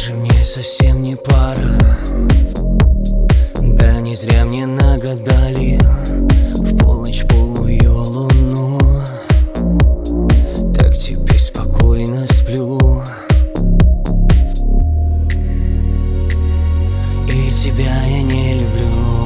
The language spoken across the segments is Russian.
же мне совсем не пара. Да не зря мне нагадали в полночь полную луну. Так теперь спокойно сплю. И тебя я не люблю.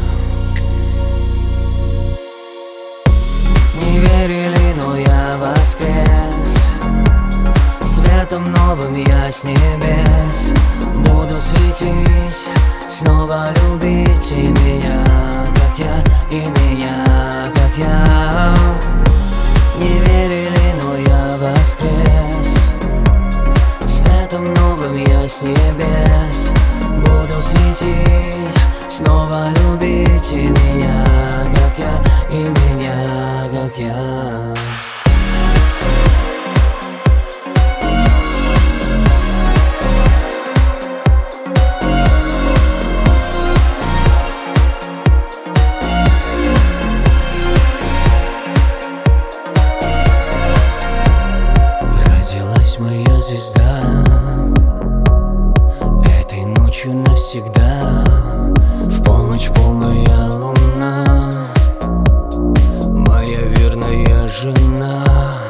Не верили, но я воскрес. Светом новым я с небес буду светить, снова любить и меня, как я, и меня, как я. Не верили, но я воскрес. Светом новым я с небес буду светить, снова любить и меня, как я, и меня, как я. Моя звезда этой ночью навсегда. В полночь полная луна, моя верная жена.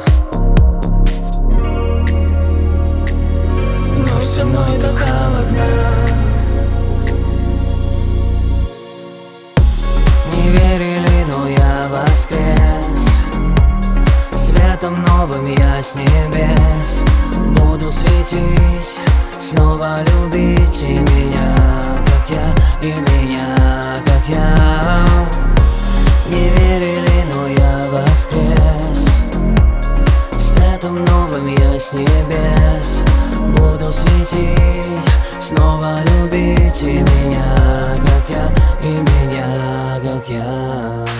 Вновь со мной так холодно. Не верили, но я воскрес. Светом новым я с небес буду светить, снова любить и меня, как я, и меня, как я. Не верили, но я воскрес. Светом новым я с небес буду светить, снова любить и меня, как я, и меня, как я.